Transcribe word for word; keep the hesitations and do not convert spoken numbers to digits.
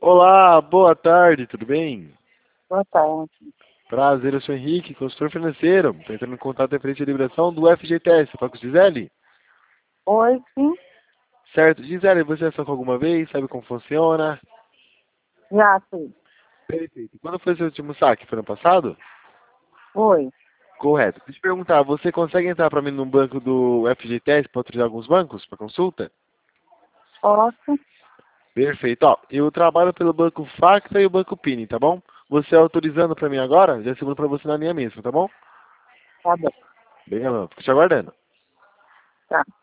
Olá, boa tarde, tudo bem? Boa tarde. Prazer, eu sou Henrique, consultor financeiro. Estou entrando em contato referente à liberação do F G T S. Fala com Gisele? Oi, sim, Certo. Gisele, você já com alguma vez? Sabe como funciona? já sei. Perfeito. Quando foi seu último saque? Foi no passado? Oi, Correto. Deixa eu te perguntar, você consegue entrar para mim no banco do F G T S para autorizar alguns bancos para consulta? posso? Perfeito. Ó, eu trabalho pelo banco Facta e o banco Pini, tá bom? Você autorizando para mim agora, já seguro para você na linha mesmo, tá bom? Tá bom, Bem, fico te aguardando. tá.